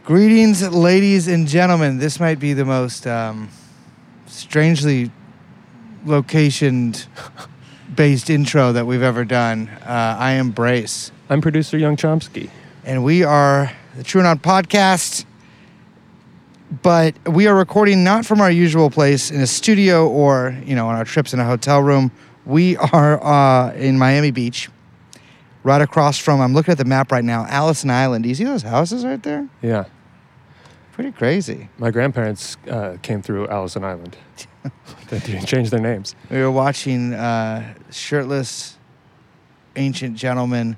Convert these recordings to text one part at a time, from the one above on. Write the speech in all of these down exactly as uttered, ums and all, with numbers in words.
Greetings, ladies and gentlemen. This might be the most um, strangely location-based intro that we've ever done. Uh, I am Brace. I'm producer Young Chomsky. And we are the True or Not Podcast, but we are recording not from our usual place in a studio or, you know, on our trips in a hotel room. We are uh, in Miami Beach, right across from, I'm looking at the map right now, Allison Island. Do you see those houses right there? Yeah. Pretty crazy. My grandparents uh, came through Allison Island. They changed their names. We were watching uh, shirtless ancient gentlemen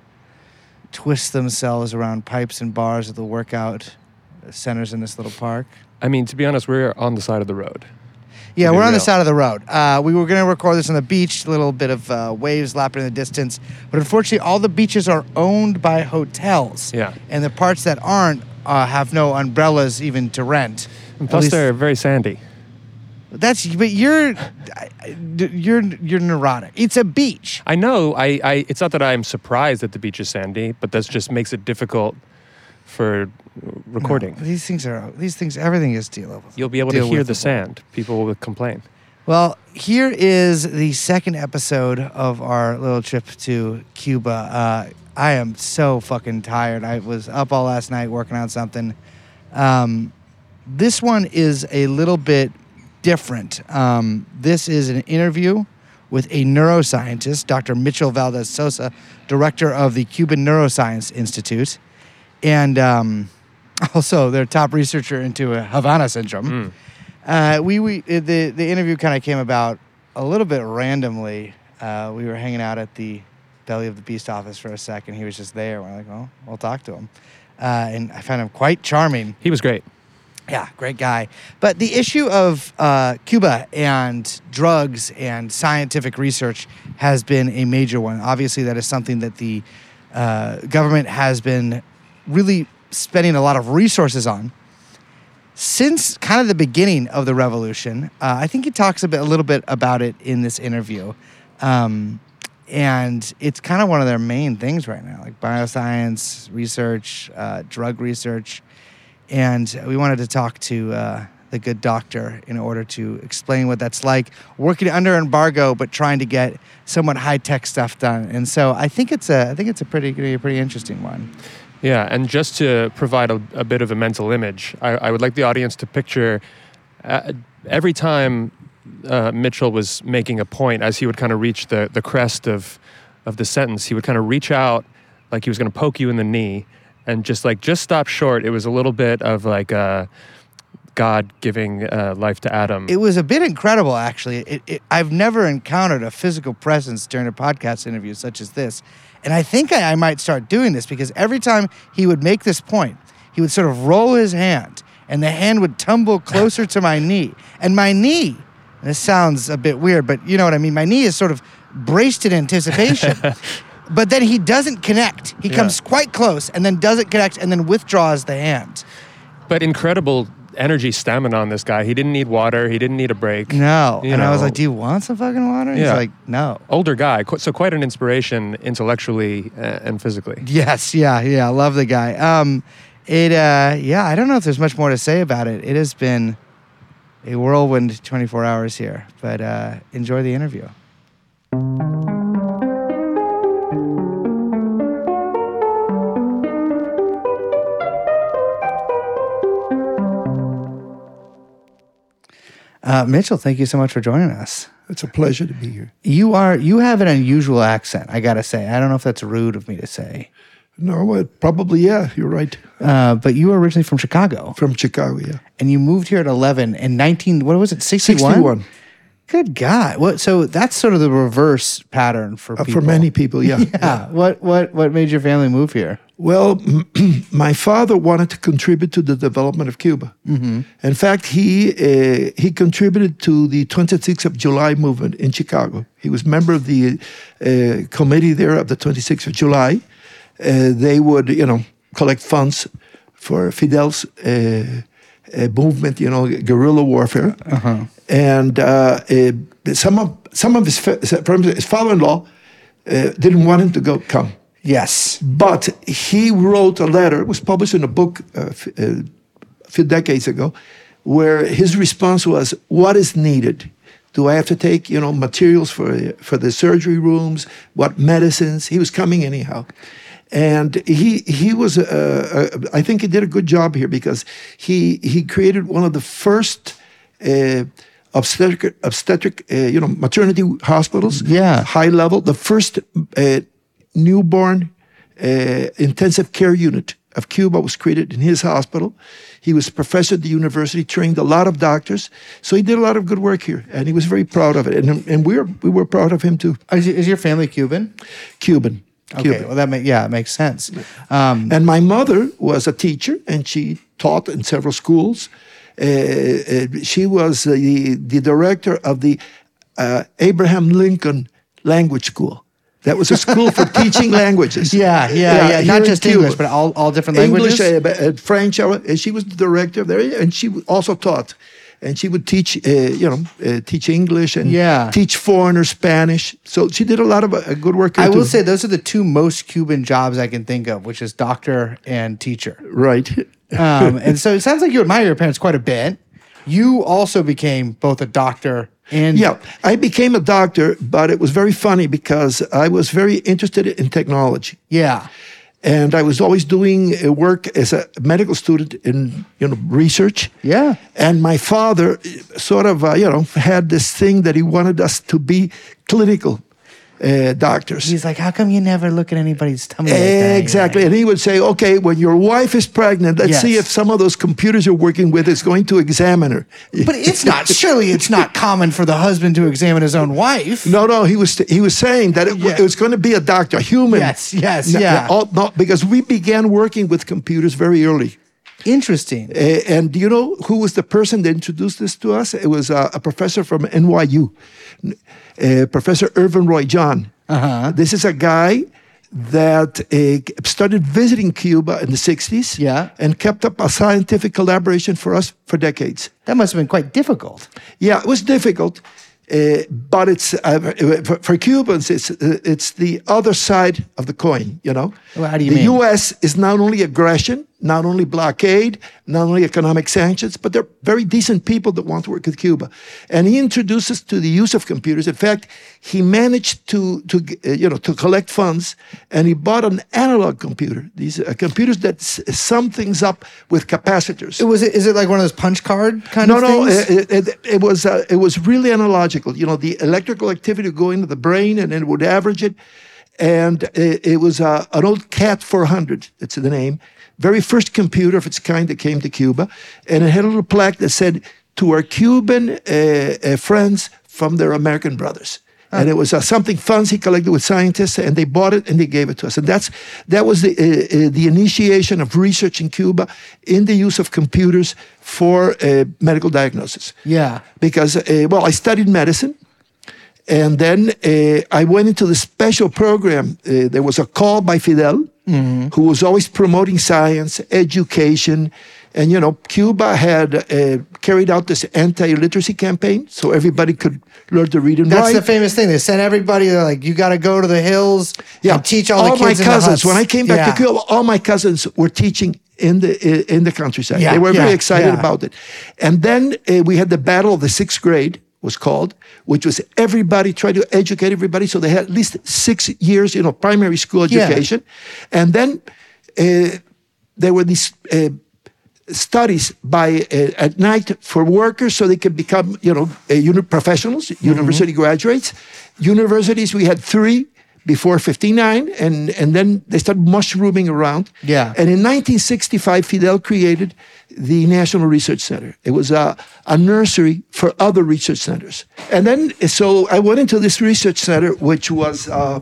twist themselves around pipes and bars at the workout centers in this little park. I mean, to be honest, we're on the side of the road. Yeah, we're on real. the side of the road. Uh, we were going to record this on the beach, a little bit of uh, waves lapping in the distance. But unfortunately, all the beaches are owned by hotels. Yeah. And the parts that aren't uh, have no umbrellas even to rent. And plus, they're very sandy. That's, but you're, you're, you're neurotic. It's a beach. I know. I, I. It's not that I'm surprised that the beach is sandy, but that just makes it difficult for recording. No, these things are, these things, everything is dealable. You'll be able to hear the sand. People will complain. Well, here is the second episode of our little trip to Cuba. Uh, I am so fucking tired. I was up all last night working on something. Um, this one is a little bit different. Um, this is an interview with a neuroscientist, Doctor Mitchell Valdez Sosa, director of the Cuban Neuroscience Institute, and um, also their top researcher into Havana syndrome. Mm. Uh, we, we the, the interview kind of came about a little bit randomly. Uh, we were hanging out at the Belly of the Beast office for a second. He was just there. We're like, well, we'll talk to him. Uh, and I found him quite charming. He was great. Yeah, great guy. But the issue of uh, Cuba and drugs and scientific research has been a major one. Obviously, that is something that the uh, government has been really spending a lot of resources on since kind of the beginning of the revolution. Uh, I think he talks a bit, a little bit about it in this interview. Um, and it's kind of one of their main things right now, like bioscience research, uh, drug research. And we wanted to talk to uh, the good doctor in order to explain what that's like, working under embargo, but trying to get somewhat high-tech stuff done. And so I think it's a, I think it's a pretty, a pretty interesting one. Yeah, and just to provide a, a bit of a mental image, I, I would like the audience to picture uh, every time uh, Mitchell was making a point, as he would kind of reach the, the crest of, of the sentence, he would kind of reach out like he was going to poke you in the knee and just like, just stop short. It was a little bit of like uh, God giving uh, life to Adam. It was a bit incredible, actually. It, it, I've never encountered a physical presence during a podcast interview such as this. And I think I, I might start doing this because every time he would make this point, he would sort of roll his hand and the hand would tumble closer to my knee. And my knee, and this sounds a bit weird, but you know what I mean? My knee is sort of braced in anticipation. But then he doesn't connect. He yeah. comes quite close and then doesn't connect and then withdraws the hand. But incredible energy, stamina on this guy. He didn't need water. He didn't need a break. No. You and know. I was like, do you want some fucking water? Yeah. He's like, no. Older guy. So quite an inspiration intellectually and physically. Yes. Yeah. Yeah. I love the guy. Um, it, uh, yeah, I don't know if there's much more to say about it. It has been a whirlwind twenty-four hours here, but uh, enjoy the interview. Uh, Mitchell, thank you so much for joining us. It's a pleasure to be here. You are you have an unusual accent, I gotta say. I don't know if that's rude of me to say. No, it probably, yeah, you're right. Uh, but you were originally from Chicago. From Chicago, yeah. And you moved here at eleven and nineteen, what was it, sixty-one? sixty-one. Good God. What, so that's sort of the reverse pattern for Uh, people. for many people, yeah. yeah. yeah. What, what, what made your family move here? Well, my father wanted to contribute to the development of Cuba. Mm-hmm. In fact, he uh, he contributed to the twenty-sixth of July movement in Chicago. He was member of the uh, committee there of the twenty-sixth of July. Uh, they would, you know, collect funds for Fidel's uh, uh, movement, you know, guerrilla warfare. Uh-huh. And uh, uh, some of some of his his father-in-law uh, didn't want him to go come. Yes. But he wrote a letter, it was published in a book, uh, uh, a few decades ago, where his response was, what is needed? Do I have to take, you know, materials for for the surgery rooms? What medicines? He was coming anyhow. And he he was, uh, uh, I think he did a good job here because he he created one of the first uh, obstetric, obstetric uh, you know, maternity hospitals. Yeah. High level. The first uh, newborn uh, intensive care unit of Cuba was created in his hospital. He was a professor at the university, trained a lot of doctors. So he did a lot of good work here, and he was very proud of it. And, and we, were, we were proud of him too. Is, is your family Cuban? Cuban. Okay, Cuban. well, that make, yeah, it makes sense. Um, And my mother was a teacher, and she taught in several schools. Uh, uh, she was uh, the, the director of the uh, Abraham Lincoln Language School. That was a school for teaching languages. yeah, yeah, yeah. here Not in just Cuba. English, but all, all different English, languages? uh, uh, French, uh, and she was the director there, and she also taught. And she would teach, uh, you know, uh, teach English and Yeah. teach foreigners Spanish. So she did a lot of uh, good work here I will too. say those are the two most Cuban jobs I can think of, which is doctor and teacher. Right. Um, and so it sounds like you admire your parents quite a bit. You also became both a doctor and Yeah, I became a doctor, but it was very funny because I was very interested in technology. yeah, And I was always doing uh, work as a medical student in, you know, research. yeah. And my father uh, sort of, uh, you know, had this thing that he wanted us to be clinical uh, doctors. He's like, how come you never look at anybody's tummy? Like that? Exactly. And he would say, okay, when your wife is pregnant, let's Yes. see if some of those computers you're working with is going to examine her. But it's not. Surely it's not common for the husband to examine his own wife. No, no, he was he was saying that it, Yeah. it was going to be a doctor, a human. Yes, yes, No, yeah. no, no, because we began working with computers very early. Interesting. Uh, and do you know who was the person that introduced this to us? It was uh, a professor from N Y U, uh, Professor Irvin Roy John. Uh-huh. This is a guy that uh, started visiting Cuba in the sixties Yeah. and kept up a scientific collaboration for us for decades. That must have been quite difficult. Yeah, it was difficult, uh, but it's uh, for, for Cubans, it's uh, it's the other side of the coin. You know, Well, how do you the mean? U S is not only aggression, not only blockade, not only economic sanctions, but they're very decent people that want to work with Cuba. And he introduced us to the use of computers. In fact, he managed to to uh, you know to collect funds, and he bought an analog computer. These uh, computers that s- sum things up with capacitors. It was. Is it like one of those punch card kind No, of no, things? it, it, it was uh, it was really analogical. You know, the electrical activity would go into the brain, and then it would average it. And it, it was uh, an old CAT four hundred. That's the name. Very first computer of its kind that came to Cuba, and it had a little plaque that said, "To our Cuban uh, uh, friends from their American brothers." And it was uh, something funds he collected with scientists, and they bought it and they gave it to us. And that's that was the uh, uh, the initiation of research in Cuba in the use of computers for uh, medical diagnosis. Yeah. Because uh, well, I studied medicine, and then uh, I went into the special program. Uh, there was a call by Fidel, who was always promoting science, education. And, you know, Cuba had uh, carried out this anti-illiteracy campaign so everybody could learn to read and That's write. the famous thing. They sent everybody. They're like, you got to go to the hills and teach all, the my kids in cousins. the huts. When I came back Yeah. to Cuba, all my cousins were teaching in the in the countryside. Yeah, they were very yeah, excited yeah. about it. And then uh, we had the Battle of the Sixth Grade, was called, which was everybody tried to educate everybody. So they had at least six years, you know, primary school Yeah. education, and then uh, there were these. Uh, studies by uh, at night for workers so they could become, you know, uh, uni- professionals, Mm-hmm. university graduates. Universities, we had three before fifty-nine, and, and then they started mushrooming around. Yeah. And in nineteen sixty-five, Fidel created the National Research Center. It was a, a nursery for other research centers. And then, so I went into this research center, which was, uh,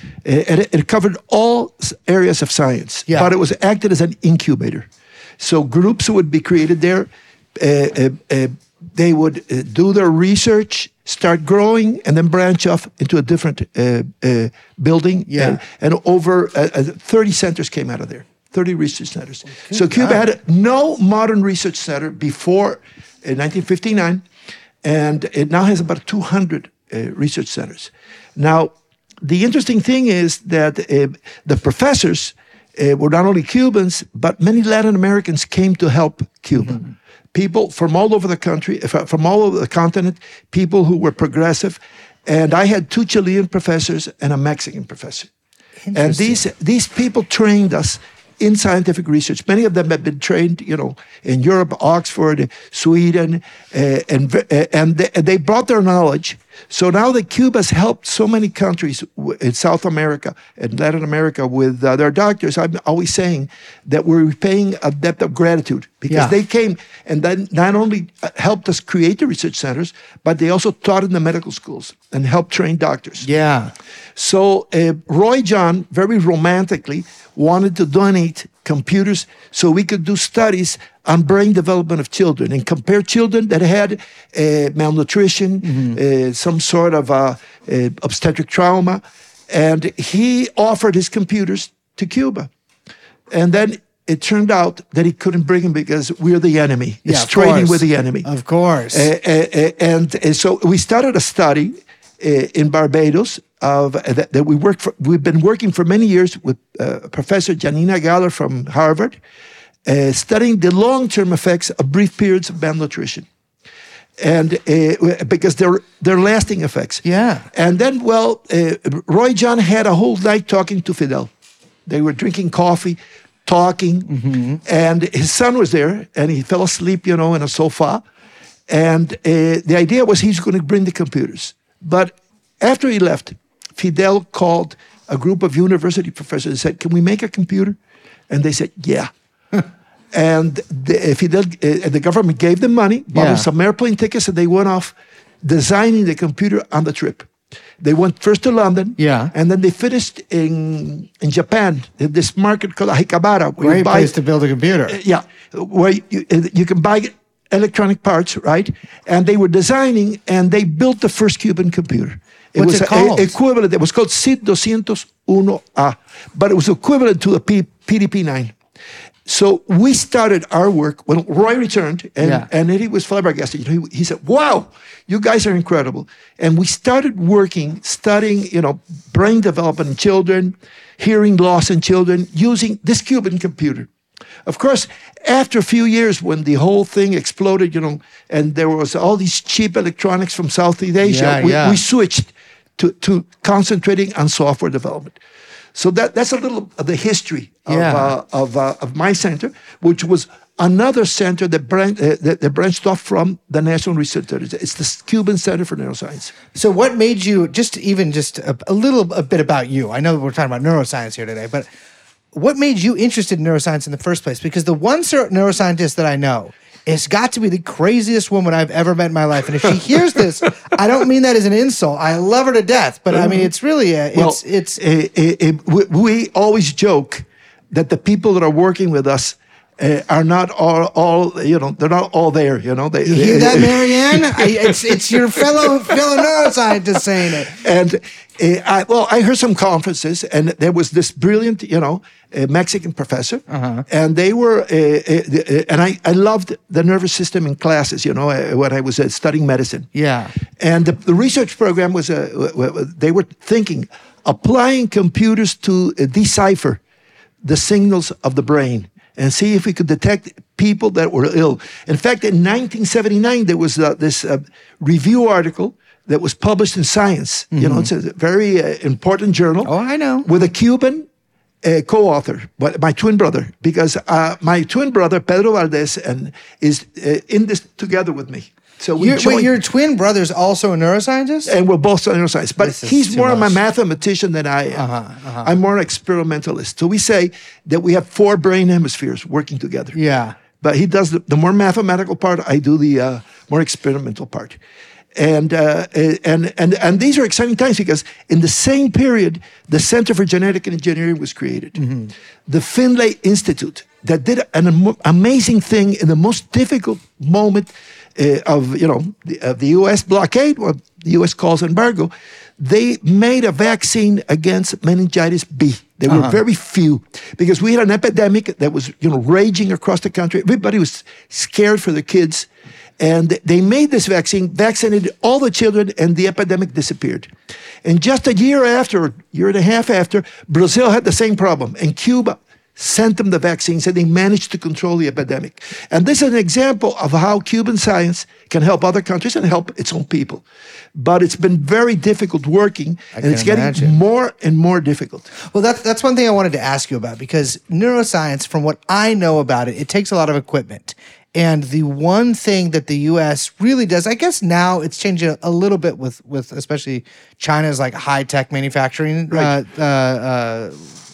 it, it covered all s- areas of science, Yeah. but it was acted as an incubator. So groups would be created there. Uh, uh, uh, they would uh, do their research, start growing, and then branch off into a different uh, uh, building. Yeah. And, and over uh, uh, thirty centers came out of there, thirty research centers. So Cuba had no modern research center before uh, nineteen fifty-nine, and it now has about two hundred uh, research centers. Now, the interesting thing is that uh, the professors uh, were not only Cubans, but many Latin Americans came to help Cuba. Mm-hmm. People from all over the country, from all over the continent, people who were progressive. And I had two Chilean professors and a Mexican professor. And these these people trained us in scientific research. Many of them have been trained, you know, in Europe, Oxford, Sweden, uh, and uh, and they, they brought their knowledge. So now that Cuba's helped so many countries in South America and Latin America with uh, their doctors, I'm always saying that we're repaying a debt of gratitude because Yeah. they came and then not only helped us create the research centers, but they also taught in the medical schools and helped train doctors. Yeah. So uh, Roy John, very romantically, wanted to donate computers so we could do studies on brain development of children and compare children that had uh, malnutrition, mm-hmm. uh, some sort of uh, uh, obstetric trauma. And he offered his computers to Cuba. And then it turned out that he couldn't bring them because we're the enemy. Yeah, it's of trading course. with the enemy. Of course. Uh, uh, uh, and uh, so we started a study uh, in Barbados of uh, that, that we work for. We've been working for many years with uh, Professor Janina Galler from Harvard, uh, studying the long-term effects of brief periods of malnutrition, and uh, because they're they're lasting effects. Yeah. And then, well, uh, Roy John had a whole night talking to Fidel. They were drinking coffee, talking, mm-hmm. and his son was there, and he fell asleep, you know, in a sofa. And uh, the idea was he's going to bring the computers. But after he left, Fidel called a group of university professors and said, "Can we make a computer?" And they said, "Yeah." And the, Fidel, uh, the government gave them money, bought Yeah. them some airplane tickets, and they went off designing the computer on the trip. They went first to London, Yeah. and then they finished in in Japan, in this market called Akihabara. Where Great you buy, place to build a computer. yeah, where you, you can buy electronic parts, right? And they were designing, and they built the first Cuban computer. It What's was it called? A, equivalent. It was called C I D two oh one A, but it was equivalent to a P, PDP nine. So we started our work when Roy returned, and, Yeah. and he was flabbergasted. You know, he, he said, "Wow, you guys are incredible." And we started working, studying, you know, brain development in children, hearing loss in children, using this Cuban computer. Of course, after a few years, when the whole thing exploded, you know, and there was all these cheap electronics from Southeast Asia, Yeah, we, yeah. we switched to, to concentrating on software development. So that that's a little of the history of Yeah. uh, of, uh, of my center, which was another center that, bran- uh, that, that branched off from the National Research Center. It's the Cuban Center for Neuroscience. So what made you, just even just a, a little a bit about you, I know we're talking about neuroscience here today, but what made you interested in neuroscience in the first place? Because the one cer- neuroscientist that I know has got to be the craziest woman I've ever met in my life. And if she hears this, I don't mean that as an insult. I love her to death, but I mean, it's really, a, Well, it's, it's, uh, uh, uh, we, we always joke that the people that are working with us uh, are not all, all, you know, they're not all there, you know. They, you hear that, Marianne? I, it's, it's your fellow, fellow neuroscientist saying it. And uh, I, well, I heard some conferences, and there was this brilliant, you know, uh, Mexican professor, Uh-huh. and they were, uh, uh, uh, and I, I loved the nervous system in classes, you know, uh, when I was uh, studying medicine. Yeah. And the, the research program was, uh, w- w- they were thinking, applying computers to uh, decipher the signals of the brain and see if we could detect people that were ill. In fact, in nineteen seventy-nine, there was uh, this uh, review article that was published in Science. Mm-hmm. You know, it's a very uh, important journal. Oh, I know. With a Cuban uh, co-author, but my twin brother, because uh, my twin brother, Pedro Valdez, and is uh, in this together with me. So we Your, joined, wait, your twin brother's also a neuroscientist? and we're both neuroscience. But This is he's too more of a much. mathematician than I am. Uh-huh, uh-huh. I'm more an experimentalist. So we say that we have four brain hemispheres working together. Yeah. But he does the, the more mathematical part. I do the uh, more experimental part. And, uh, and and and these are exciting times because in the same period, the Center for Genetic Engineering was created. Mm-hmm. The Finlay Institute that did an am- amazing thing in the most difficult moment uh, of you know the, of the U S blockade, what the U S calls embargo. They made a vaccine against meningitis B. There were Uh-huh. very few because we had an epidemic that was you know raging across the country. Everybody was scared for the kids. And they made this vaccine, vaccinated all the children, and the epidemic disappeared. And just a year after, year and a half after, Brazil had the same problem. And Cuba sent them the vaccines, and they managed to control the epidemic. And this is an example of how Cuban science can help other countries and help its own people. But it's been very difficult working, I and it's can getting imagine. more and more difficult. Well, that's that's one thing I wanted to ask you about, because neuroscience, from what I know about it, it takes a lot of equipment. And the one thing that the U S really does, I guess now it's changing a little bit with, with especially China's like high tech manufacturing. Right. Uh, uh, uh,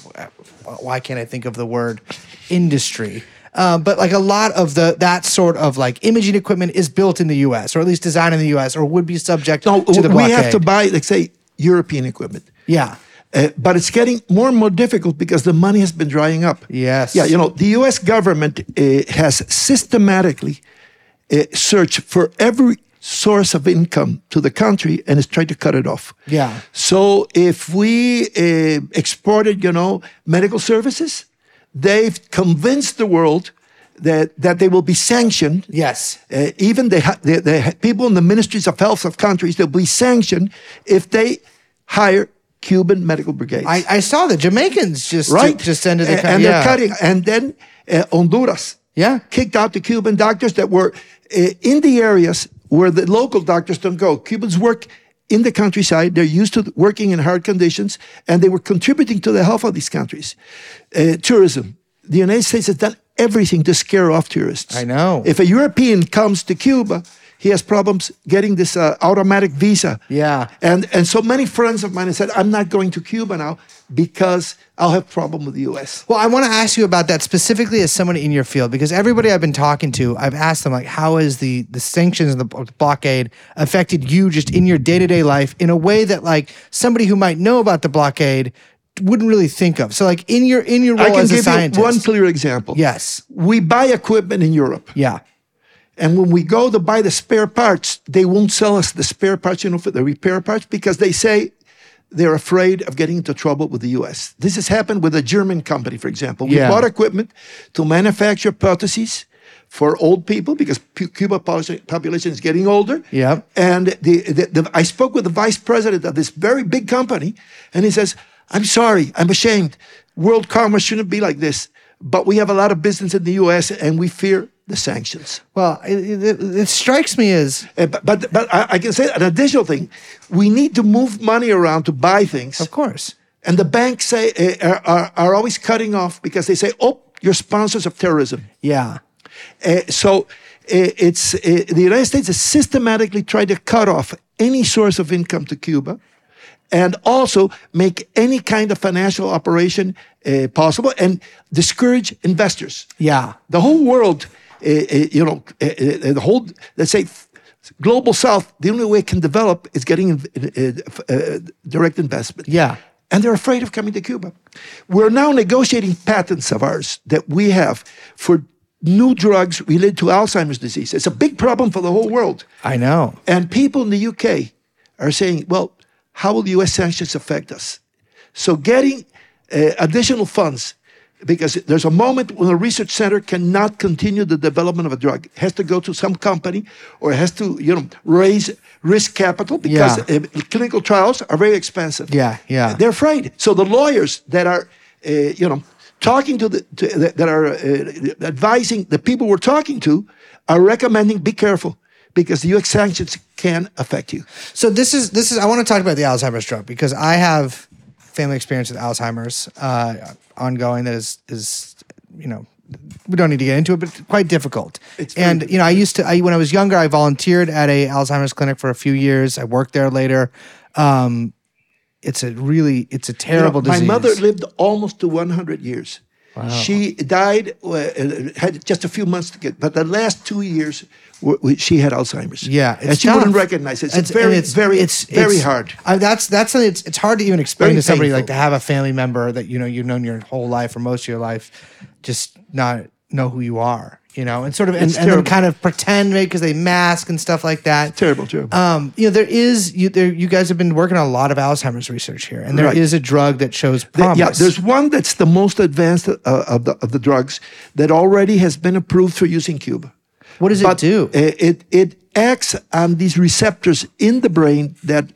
why can't I think of the word industry? Uh, but like a lot of the that sort of like imaging equipment is built in the U S, or at least designed in the U S, or would be subject No, to the we blockade. have to buy, like say, European equipment. Yeah. Uh, but it's getting more and more difficult because the money has been drying up. Yes. Yeah, you know, the U S government uh, has systematically uh, searched for every source of income to the country and is trying to cut it off. Yeah. So if we uh, exported, you know, medical services, they've convinced the world that that they will be sanctioned. Yes. Uh, even the, the the people in the ministries of health of countries, they'll be sanctioned if they hire Cuban medical brigades. I, I saw the Jamaicans just right? just ended the and, cut- and yeah. they're cutting. And then uh, Honduras Yeah. kicked out the Cuban doctors that were uh, in the areas where the local doctors don't go. Cubans work in the countryside. They're used to working in hard conditions, and they were contributing to the health of these countries. Uh, tourism. The United States has done everything to scare off tourists. I know. If a European comes to Cuba, he has problems getting this uh, automatic visa. Yeah. And and so many friends of mine have said, I'm not going to Cuba now because I'll have problem with the U S. Well, I want to ask you about that specifically as someone in your field, because everybody I've been talking to, I've asked them like, how has the the sanctions and the blockade affected you just in your day to day life in a way that like somebody who might know about the blockade wouldn't really think of. So like in your in your role I can as a give scientist. you one clear example. Yes. We buy equipment in Europe. Yeah. And when we go to buy the spare parts, they won't sell us the spare parts, you know, for the repair parts, because they say they're afraid of getting into trouble with the U S. This has happened with a German company, for example. We Yeah. bought equipment to manufacture prostheses for old people because Pu- Cuba pol- population is getting older. Yep. And the, the, the, I spoke with the vice president of this very big company, and he says, I'm sorry, I'm ashamed. World commerce shouldn't be like this. But we have a lot of business in the U S, and we fear the sanctions. Well, it, it, it strikes me as Uh, but but, but I, I can say an additional thing. We need to move money around to buy things. of course. And the banks say uh, are, are, are always cutting off because they say, oh, you're sponsors of terrorism. Yeah. Uh, so uh, it's uh, the United States is systematically trying to cut off any source of income to Cuba, and also make any kind of financial operation uh, possible, and discourage investors. Yeah. The whole world, uh, uh, you know, uh, uh, the whole, let's say, global South, the only way it can develop is getting uh, uh, direct investment. Yeah. And they're afraid of coming to Cuba. We're now negotiating patents of ours that we have for new drugs related to Alzheimer's disease. It's a big problem for the whole world. I know. And people in the U K are saying, well, how will U S sanctions affect us? So getting uh, additional funds, because there's a moment when a research center cannot continue the development of a drug. It has to go to some company, or it has to, you know, raise risk capital, because Yeah. uh, clinical trials are very expensive. Yeah, yeah. They're afraid. So the lawyers that are, uh, you know, talking to the, to, that are uh, advising the people we're talking to are recommending, be careful, because the U S sanctions can affect you. So this is this is I want to talk about the Alzheimer's drug, because I have family experience with Alzheimer's uh, ongoing that is is you know, we don't need to get into it, but it's quite difficult. It's very and you know, I used to I, when I was younger, I volunteered at a Alzheimer's clinic for a few years. I worked there later. Um, it's a really it's a terrible You know, disease. my mother lived almost to one hundred years. She died, uh, had just a few months to get, but the last two years, w- w- she had Alzheimer's. Yeah, and it's she tough. wouldn't recognize it. It's, It's- very, and it's very, it's very it's- hard. I, that's that's it's it's hard to even explain Very to somebody, painful. like, to have a family member that you know you've known your whole life or most of your life, just not know who you are, you know, and sort of and, It's and then terrible. kind of pretend maybe because they mask and stuff like that. Terrible, terrible. Um, you know, there is you there you guys have been working on a lot of Alzheimer's research here, and there is Right. a drug that shows Th- promise. Yeah, there's one that's the most advanced uh, of the of the drugs that already has been approved for use in Cuba. What does But it do? uh, it it acts on these receptors in the brain that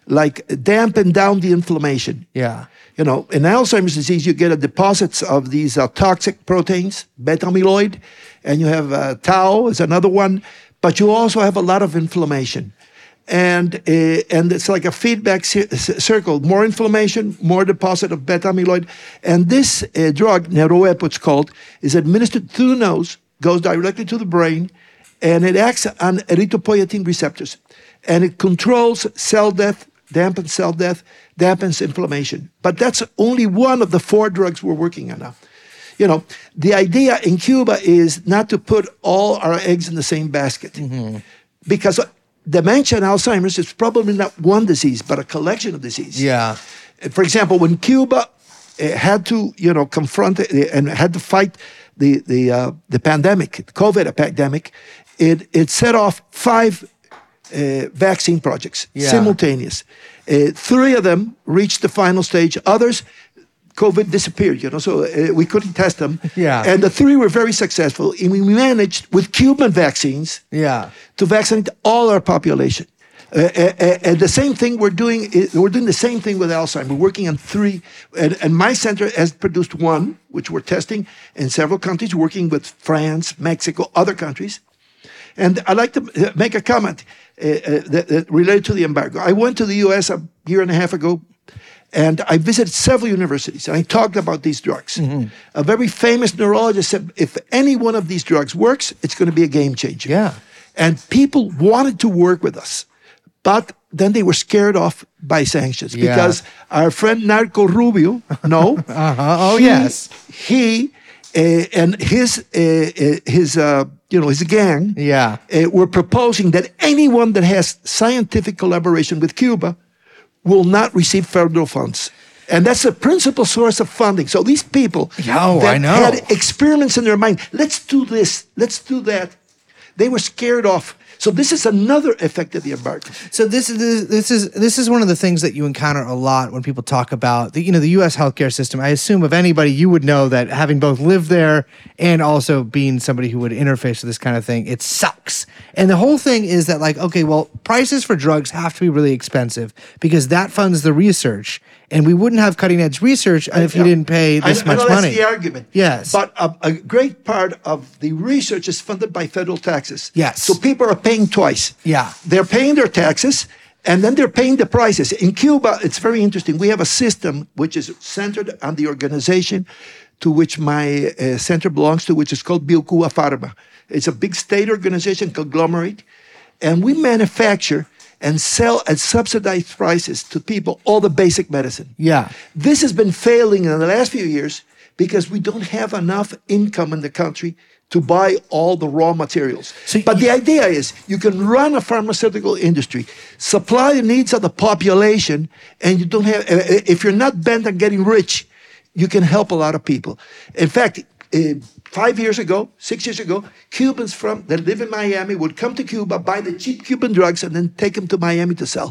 like dampen down the inflammation. Yeah. You know, in Alzheimer's disease, you get a deposits of these uh, toxic proteins, beta amyloid, and you have uh, tau is another one, but you also have a lot of inflammation. And uh, and it's like a feedback ci- circle. More inflammation, more deposit of beta amyloid. And this uh, drug, Neroep, what's called, is administered through the nose, goes directly to the brain, and it acts on erythropoietin receptors. And it controls cell death, dampens cell death, dampens inflammation. But that's only one of the four drugs we're working on now. You know, the idea in Cuba is not to put all our eggs in the same basket. Mm-hmm. Because dementia and Alzheimer's is probably not one disease, but a collection of diseases. Yeah. For example, when Cuba uh, had to, you know, confront uh, and had to fight the the uh, the pandemic, the COVID pandemic, it it set off five uh, vaccine projects Yeah. simultaneous. Uh, three of them reached the final stage. Others, COVID disappeared, you know, so uh, we couldn't test them. Yeah. And the three were very successful. And we managed, with Cuban vaccines, Yeah. to vaccinate all our population. Uh, uh, and the same thing we're doing, uh, we're doing the same thing with Alzheimer's. We're working on three, and, and my center has produced one, which we're testing in several countries, working with France, Mexico, other countries. And I'd like to make a comment uh, uh, that, that related to the embargo. I went to the U S a year and a half ago, and I visited several universities, and I talked about these drugs. Mm-hmm. A very famous neurologist said, if any one of these drugs works, it's going to be a game changer. Yeah. And people wanted to work with us, but then they were scared off by sanctions Yeah. because our friend Narco Rubio, no, Uh-huh. Oh, he, yes. he uh, and his uh, uh, his uh, you know his gang, Yeah. uh, were proposing that anyone that has scientific collaboration with Cuba will not receive federal funds. And that's the principal source of funding. So these people Yo, that I know. had experiments in their mind, let's do this, let's do that, they were scared off. So this is another effect of the embargo. So this is this is this is one of the things that you encounter a lot when people talk about the you know the U S healthcare system. I assume of anybody you would know that having both lived there and also being somebody who would interface with this kind of thing, it sucks. And the whole thing is that like okay, well, prices for drugs have to be really expensive because that funds the research, and we wouldn't have cutting edge research if you didn't pay this I, much I know money. That's the argument. Yes. But a, a great part of the research is funded by federal taxes. Yes. So people are paying twice. Yeah. They're paying their taxes, and then they're paying the prices. In Cuba, it's very interesting. We have a system which is centered on the organization to which my uh, center belongs to, which is called BioCuba Pharma. It's a big state organization, conglomerate, and we manufacture and sell at subsidized prices to people all the basic medicine. Yeah. This has been failing in the last few years because we don't have enough income in the country to buy all the raw materials. So but you- the idea is you can run a pharmaceutical industry, supply the needs of the population, and you don't have, uh, if you're not bent on getting rich, you can help a lot of people. In fact, uh, five years ago, six years ago, Cubans from that live in Miami would come to Cuba, buy the cheap Cuban drugs, and then take them to Miami to sell.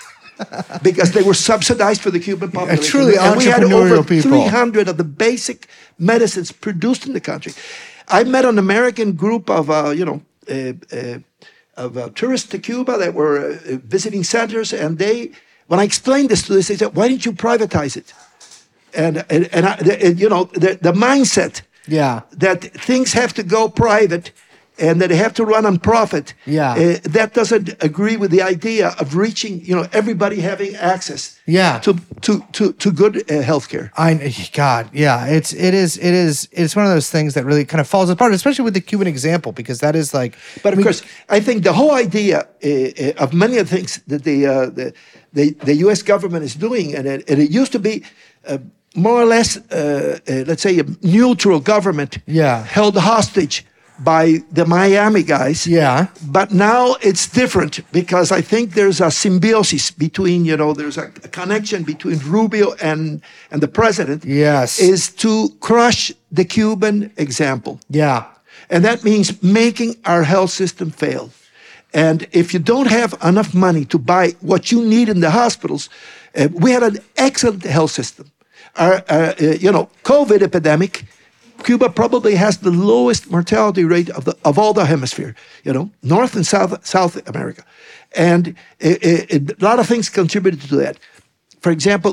Because they were subsidized for the Cuban population. truly and we had entrepreneurial over people. three hundred of the basic medicines produced in the country. I met an American group of, uh, you know, uh, uh, of uh, tourists to Cuba that were uh, visiting centers, and they, when I explained this to them, they said, "Why didn't you privatize it?" And and, and, I, and you know, the, the mindset Yeah. that things have to go private and that they have to run on profit, Yeah. uh, that doesn't agree with the idea of reaching, you know, everybody having access Yeah. to, to, to, to good uh, healthcare. I God, yeah, it's it is it is it's one of those things that really kind of falls apart, especially with the Cuban example, because that is like. But of we- course, I think the whole idea uh, uh, of many of the things that the, uh, the, the, the U S government is doing, and it, and it used to be uh, more or less, uh, uh, let's say, a neutral government Yeah. held hostage by the Miami guys. Yeah. But now it's different because I think there's a symbiosis between, you know, there's a, a connection between Rubio and, and the president. Yes. Is to crush the Cuban example. Yeah. And that means making our health system fail. And if you don't have enough money to buy what you need in the hospitals, uh, we had an excellent health system. Our, uh, uh, you know, COVID epidemic Cuba probably has the lowest mortality rate of the of all the hemisphere. You know, North and South South America, and it, it, a lot of things contributed to that. For example,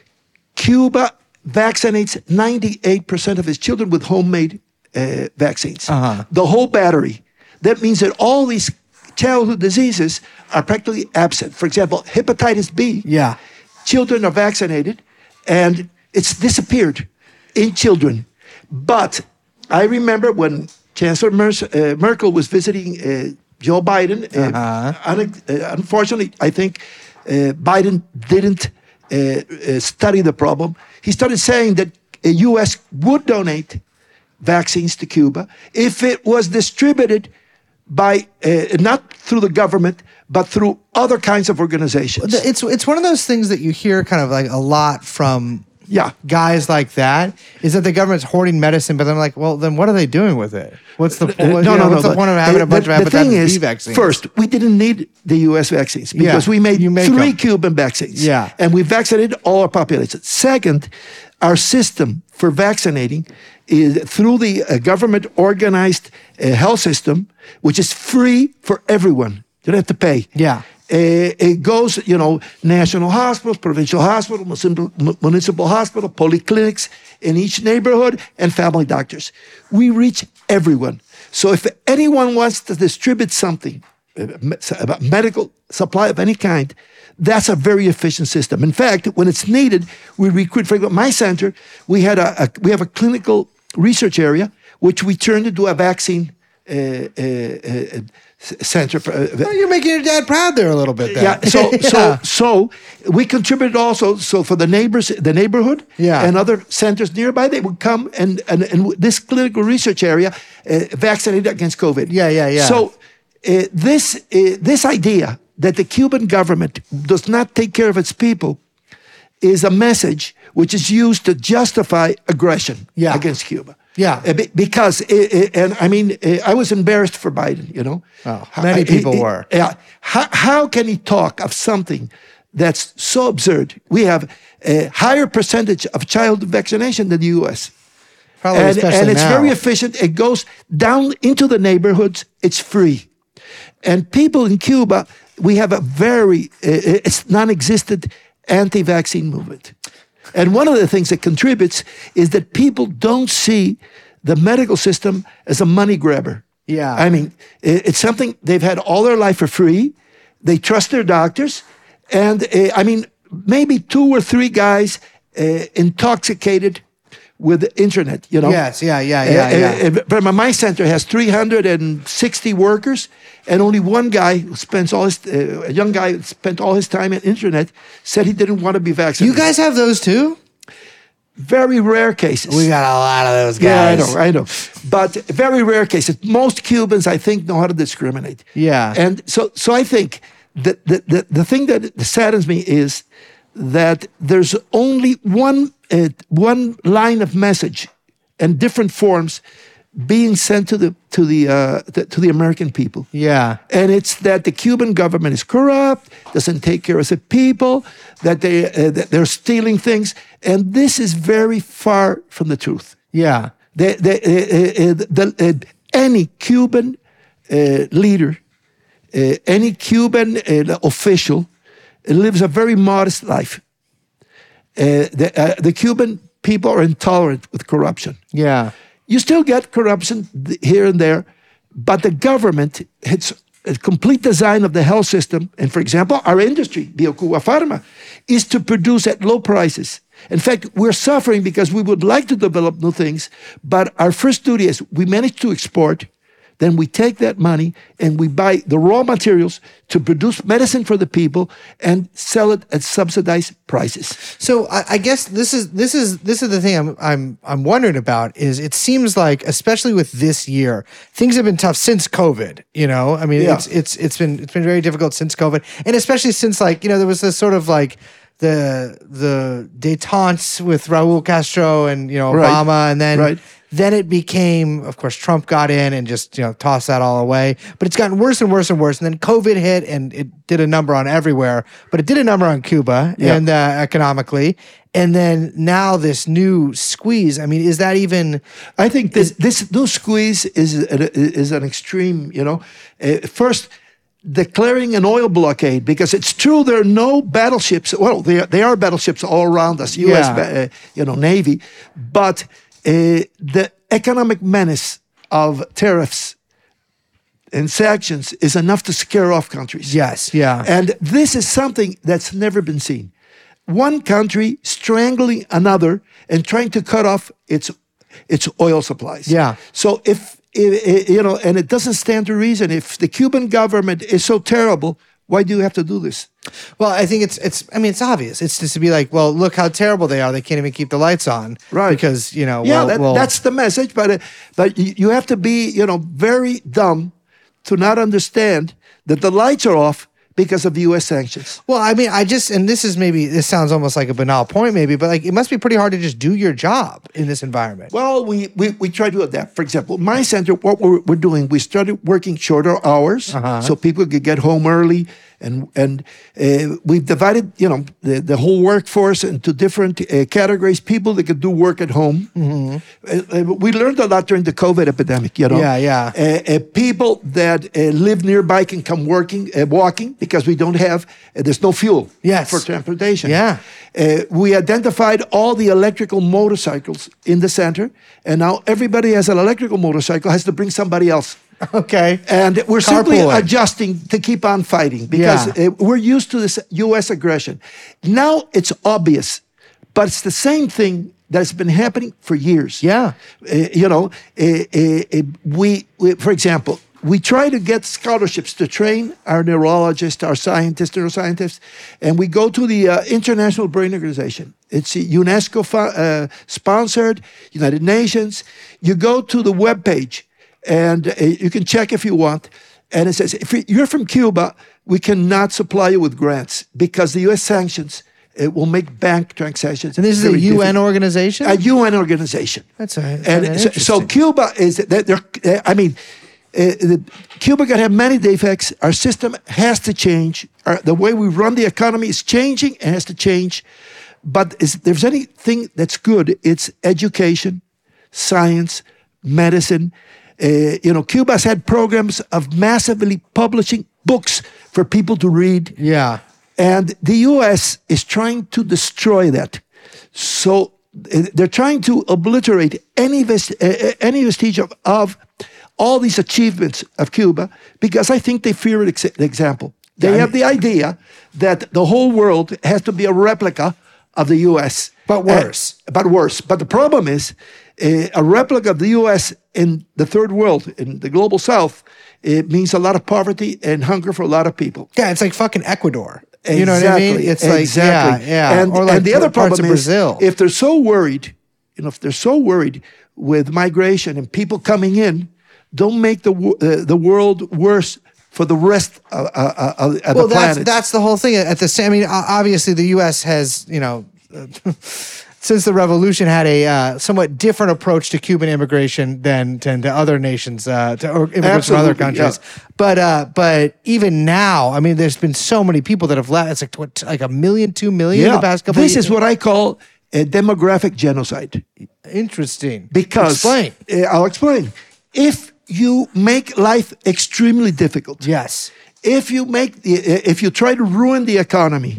Cuba vaccinates ninety-eight percent of its children with homemade uh, vaccines. Uh-huh. The whole battery. That means that all these childhood diseases are practically absent. For example, hepatitis B. Yeah. Children are vaccinated, and it's disappeared in children. But I remember when Chancellor Mer- uh, Merkel was visiting uh, Joe Biden. Uh, Uh-huh. un- uh, unfortunately, I think uh, Biden didn't uh, uh, study the problem. He started saying that the U S would donate vaccines to Cuba if it was distributed by uh, not through the government, but through other kinds of organizations. It's it's one of those things that you hear kind of like a lot from Yeah. guys like that, is that the government's hoarding medicine, but I'm like, well, then what are they doing with it? What's the, Uh, what, no, you know, no, what's no. the point of having a bunch the, of the thing hepatitis is, B vaccines? first, we didn't need the U S vaccines because Yeah, we made you make three them. Cuban vaccines. Yeah. And we vaccinated all our population. Second, our system for vaccinating is through the uh, government organized uh, health system, which is free for everyone. You don't have to pay. Yeah. Uh, it goes, you know, national hospitals, provincial hospital, municipal, municipal hospital, polyclinics in each neighborhood, and family doctors. We reach everyone. So if anyone wants to distribute something, uh, me- about medical supply of any kind, that's a very efficient system. In fact, when it's needed, we recruit. For example, my center, we had a, a we have a clinical research area which we turned into a vaccine uh, uh, uh, center. For, uh, Well, you're making your dad proud there a little bit. Then. yeah. So Yeah. so so we contributed also. So for the neighbors, the neighborhood, Yeah. and other centers nearby, they would come and and, and this clinical research area uh, vaccinated against COVID. Yeah, yeah, yeah. So uh, this uh, this idea that the Cuban government does not take care of its people is a message which is used to justify aggression Yeah. against Cuba. Yeah. Uh, be- because, uh, uh, and I mean, uh, I was embarrassed for Biden, you know. Oh, many I- people he- he- were. Yeah. How, how can he talk of something that's so absurd? We have a higher percentage of child vaccination than the U S. Probably and, especially and it's now. very efficient. It goes down into the neighborhoods. It's free. And people in Cuba, we have a very, uh, it's non-existent anti-vaccine movement. And one of the things that contributes is that people don't see the medical system as a money grabber. Yeah. I mean, i- it's something they've had all their life for free. They trust their doctors. And uh, I mean, maybe two or three guys uh, intoxicated with the internet, you know? Yes, yeah, yeah, yeah, Uh, yeah. uh, But my center has three hundred sixty workers, and only one guy who spends all his, uh, a young guy who spent all his time on internet, said he didn't want to be You vaccinated. guys have those too? Very rare cases. We got a lot of those guys. Yeah, I know, I know. But very rare cases. Most Cubans, I think, know how to discriminate. Yeah. And so, so I think that the, the, the thing that saddens me is that there's only one uh, one line of message and different forms being sent to the to the uh, the, to the American people. Yeah. And it's that the Cuban government is corrupt, doesn't take care of the people, that they uh, that they're stealing things, and this is very far from the truth. Yeah. The, the, uh, uh, the, uh, any Cuban uh, leader, uh, any Cuban uh, official lives a very modest life. Uh, the, uh, the Cuban people are intolerant with corruption. Yeah. You still get corruption th- here and there, but the government, it's a complete design of the health system. And for example, our industry, BioCuba Pharma, is to produce at low prices. In fact, we're suffering because we would like to develop new things, but our first duty is we manage to export, then we take that money and we buy the raw materials to produce medicine for the people and sell it at subsidized prices. So I, I guess this is this is this is the thing I'm I'm I'm wondering about is it seems like, especially with this year, things have been tough since COVID. You know, I mean, Yeah. it's it's it's been it's been very difficult since COVID, and especially since, like, you know, there was this sort of like the the détente with Raúl Castro and, you know, Right. Obama, and then Right. Then it became, of course, Trump got in and just, you know, tossed that all away. But it's gotten worse and worse and worse. And then COVID hit and it did a number on everywhere. But it did a number on Cuba Yeah. and uh, economically. And then now this new squeeze. I mean, is that even? I think this this new squeeze is is an extreme. You know, uh, first declaring an oil blockade, because it's true there are no battleships. Well, there they are battleships all around us, U S Yeah. ba- uh, you know Navy, but uh, the economic menace of tariffs and sanctions is enough to scare off countries. Yes, yeah. And this is something that's never been seen. One country strangling another and trying to cut off its its oil supplies. Yeah. So if, if you know, and it doesn't stand to reason. If the Cuban government is so terrible, why do you have to do this? Well, I think it's it's. I mean, it's obvious. It's just to be like, well, look how terrible they are. They can't even keep the lights on, Right. Because you know, Yeah, well, that, well, that's the message. But uh, but you, you have to be, you know, very dumb to not understand that the lights are off because of U S sanctions. Well, I mean, I just, and this is maybe, this sounds almost like a banal point, maybe, but like, it must be pretty hard to just do your job in this environment. Well, we, we, we try to adapt. For example, my center, what we're, we're doing, we started working shorter hours Uh-huh. so people could get home early. And and uh, we've divided, you know, the, the whole workforce into different uh, categories. People that could do work at home. Uh, uh, we learned a lot during the COVID epidemic, you know. Yeah, yeah. Uh, uh, people that uh, live nearby can come working, uh, walking, because we don't have, uh, there's no fuel Yes. for transportation. Yeah. Uh, we identified all the electrical motorcycles in the center, and now everybody has an electrical motorcycle has to bring somebody else. Okay. And we're simply Carpooling. adjusting to keep on fighting because Yeah. uh, we're used to this U S aggression. Now it's obvious, but it's the same thing that's been happening for years. Yeah. Uh, you know, uh, uh, uh, we, we, for example, we try to get scholarships to train our neurologists, our scientists, neuroscientists, and we go to the uh, International Brain Organization. It's a UNESCO fu- uh, sponsored, United Nations. You go to the webpage, and uh, you can check if you want. And it says, if you're from Cuba, we cannot supply you with grants because the U S sanctions it will make bank transactions. And this is a very U N difficult. organization? A U N organization. That's a, that's And so, so interesting. Cuba is, they're, they're, I mean, uh, the, Cuba can have many defects. Our system has to change. Our, the way we run the economy is changing and has to change. But if there's anything that's good, it's education, science, medicine. Uh, you know, Cuba's had programs of massively publishing books for people to read. Yeah. And the U S is trying to destroy that. So uh, they're trying to obliterate any, vest- uh, any vestige of, of all these achievements of Cuba because I think they fear an ex- example. They Yeah, I have the idea that the whole world has to be a replica of the U S. But worse. Uh, but worse. But the problem is uh, a replica of the U S in the third world, in the global south, it means a lot of poverty and hunger for a lot of people. Yeah, it's like fucking Ecuador. You know what I mean? Exactly, It's like, exactly. yeah, yeah. And, or like and the other parts problem of is, Brazil. if they're so worried, you know, if they're so worried with migration and people coming in, don't make the wo- uh, the world worse for the rest of, uh, uh, of well, the that's planet. that's the whole thing. At the same, I mean, o- obviously, the U S has, you know, since the revolution, had a uh, somewhat different approach to Cuban immigration than, than to other nations, uh, to or immigrants from other Absolutely, countries. yeah. But uh, but even now, I mean, there's been so many people that have left. It's like what, like a million, two million in the past couple. this of years. is what I call a demographic genocide. Interesting. Because Explain. uh, I'll explain. If you make life extremely difficult, Yes. if you make the, if you try to ruin the economy,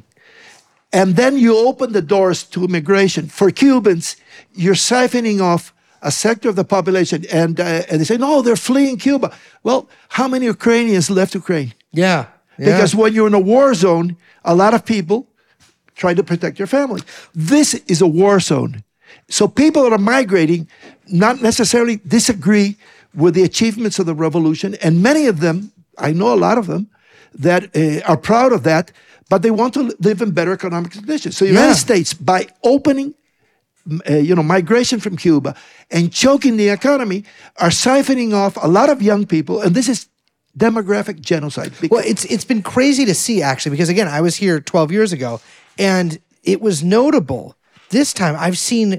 and then you open the doors to immigration for Cubans, you're siphoning off a sector of the population, and uh, and they say, no, they're fleeing Cuba. Well, how many Ukrainians left Ukraine? Yeah. yeah. Because when you're in a war zone, a lot of people try to protect your family. This is a war zone. So people that are migrating not necessarily disagree with the achievements of the revolution, and many of them, I know a lot of them, that uh, are proud of that, but they want to live in better economic conditions. So the United Yeah. States, by opening uh, you know, migration from Cuba and choking the economy, are siphoning off a lot of young people, and this is demographic genocide. Well, it's it's been crazy to see actually, because again, I was here twelve years ago, and it was notable. This time, I've seen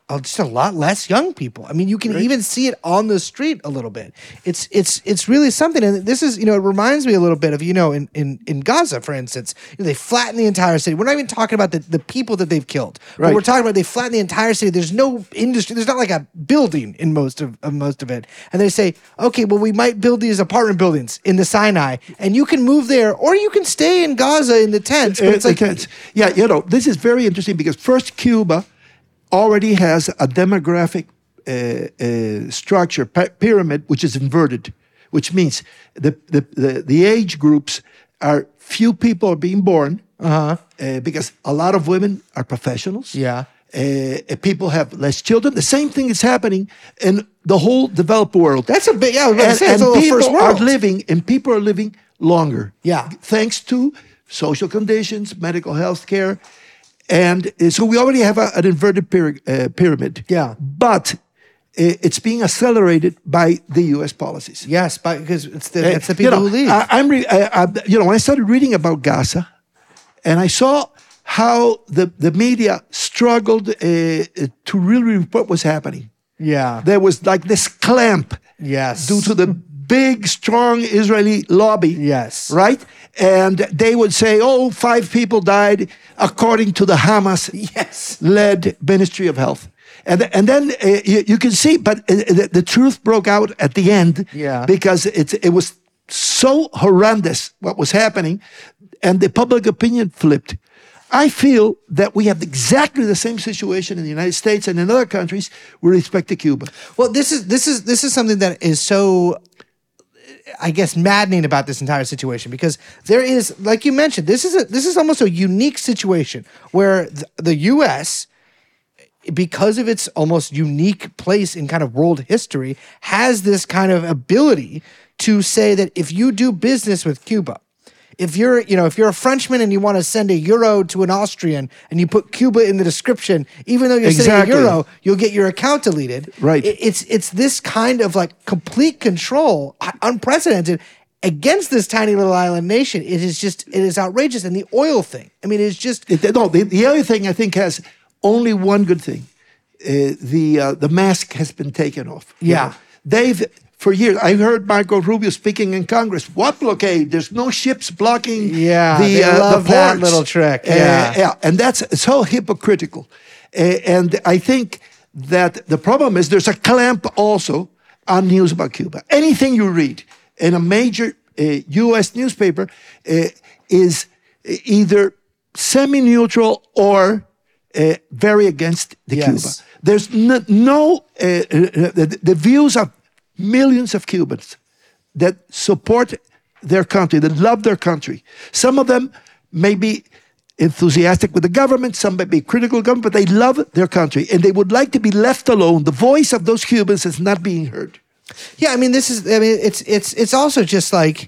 uh, just a lot less young people. I mean, you can Right. even see it on the street a little bit. It's it's it's really something. And this is, you know, it reminds me a little bit of, you know, in, in, in Gaza, for instance, you know, they flatten the entire city. We're not even talking about the, the people that they've killed. But Right. we're talking about they flatten the entire city. There's no industry. There's not like a building in most of, of most of it. And they say, okay, well, we might build these apartment buildings in the Sinai, and you can move there, or you can stay in Gaza in the tents. But Uh, it's like, depends. Yeah, you know, this is very interesting because first Cuba already has a demographic uh, uh, structure, pi- pyramid, which is inverted, which means the, the, the, the age groups are few people are being born uh-huh. uh, because a lot of women are professionals. Yeah. Uh, people have less children. The same thing is happening in the whole developed world. That's a bit, yeah, I was about to and say, it's and a little people first are world. living, and people are living longer. Yeah. Thanks to social conditions, medical health care. And uh, so we already have a, an inverted pyra- uh, pyramid. Yeah. But uh, it's being accelerated by the U S policies. Yes, but because it's the, Uh, it's the you people know, who leave. I, I'm re- I, I, you know, when I started reading about Gaza, and I saw how the, the media struggled uh, uh, to really report what's happening. yeah. There was like this clamp Yes. due to the big, strong Israeli lobby. Yes. Right? And they would say, oh, five people died according to the Hamas Yes. led Ministry of Health. And, and then uh, you, you can see, but uh, the, the truth broke out at the end Yeah. because it's, it was so horrendous what was happening, and the public opinion flipped. I feel that we have exactly the same situation in the United States and in other countries with respect to Cuba. Well, this is this is this is something that is so, I guess, maddening about this entire situation, because there is, like you mentioned, this is a this is almost a unique situation where the, the U S, because of its almost unique place in kind of world history, has this kind of ability to say that if you do business with Cuba, if you're, you know, if you're a Frenchman and you want to send a euro to an Austrian and you put Cuba in the description, even though you're Exactly. sending a euro, you'll get your account deleted. Right. It- It's it's this kind of like complete control, uh, unprecedented, against this tiny little island nation. It is just, it is outrageous. And the oil thing, I mean, it's just, It, no, the, the other thing I think has only one good thing. Uh, the uh, the mask has been taken off. You Yeah. know, they've for years. I heard Marco Rubio speaking in Congress. What blockade? There's no ships blocking. Yeah, the, they uh, love the that ports. little trick, Uh, yeah. yeah, and that's so hypocritical. Uh, and I think that the problem is there's a clamp also on news about Cuba. Anything you read in a major uh, U S newspaper uh, is either semi-neutral or uh, very against the Yes. Cuba. There's no, no uh, uh, the, the views of millions of Cubans that support their country, that love their country. Some of them may be enthusiastic with the government, some may be critical of government, but they love their country and they would like to be left alone. The voice of those Cubans is not being heard. yeah, I mean, this is, I mean, it's, it's, it's also just like,